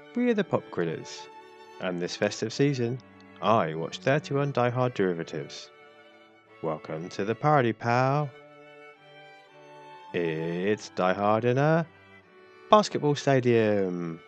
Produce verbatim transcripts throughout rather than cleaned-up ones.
We are the Pop Grillers, and this festive season, I watch thirty-one Die Hard derivatives. Welcome to the party, pal. It's Die Hard in a basketball stadium.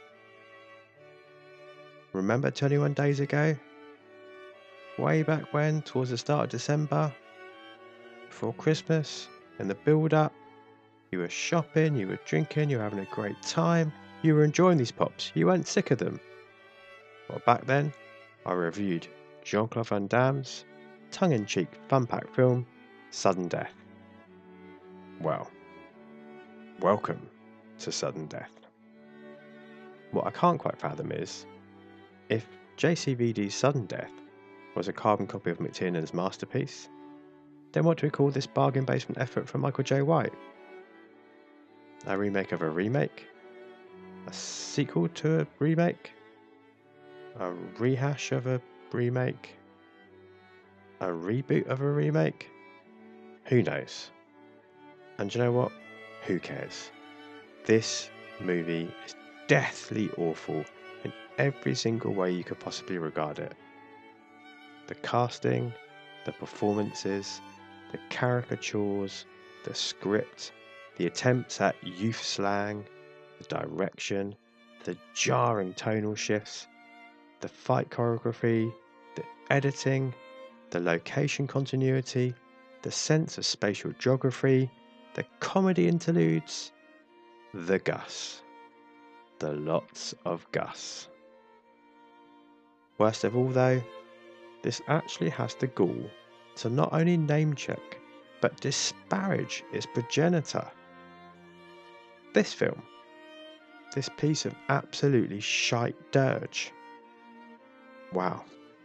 Remember twenty-one days ago? Way back when, towards the start of December, before Christmas, in the build-up, you were shopping, you were drinking, you were having a great time, you were enjoying these pops, you weren't sick of them. Well, back then, I reviewed Jean-Claude Van Damme's tongue-in-cheek fun-packed film, Sudden Death. Well, welcome to Sudden Death. What I can't quite fathom is, if J C V D's Sudden Death was a carbon copy of McTiernan's masterpiece, then what do we call this bargain basement effort from Michael J. White? A remake of a remake? A sequel to a remake? A rehash of a remake? A reboot of a remake? Who knows? And you know what? Who cares? This movie is deathly awful in every single way you could possibly regard it. The casting, the performances, the caricatures, the script, the attempts at youth slang, the direction, the jarring tonal shifts, the fight choreography, the editing, the location continuity, the sense of spatial geography, the comedy interludes, the Gus. The lots of Gus. Worst of all though, this actually has the gall to not only name-check, but disparage its progenitor. This film, this piece of absolutely shite dirge. Wow.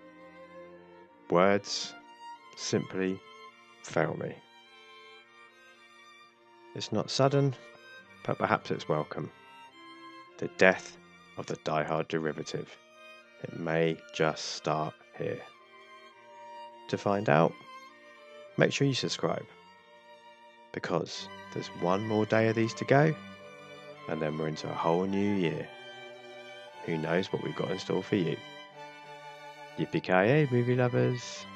Words simply fail me. It's not sudden, but perhaps it's welcome. The death of the Die Hard derivative. It may just start here. To find out, make sure you subscribe, because there's one more day of these to go, and then we're into a whole new year. Who knows what we've got in store for you? Yippee-ki-yay, movie lovers!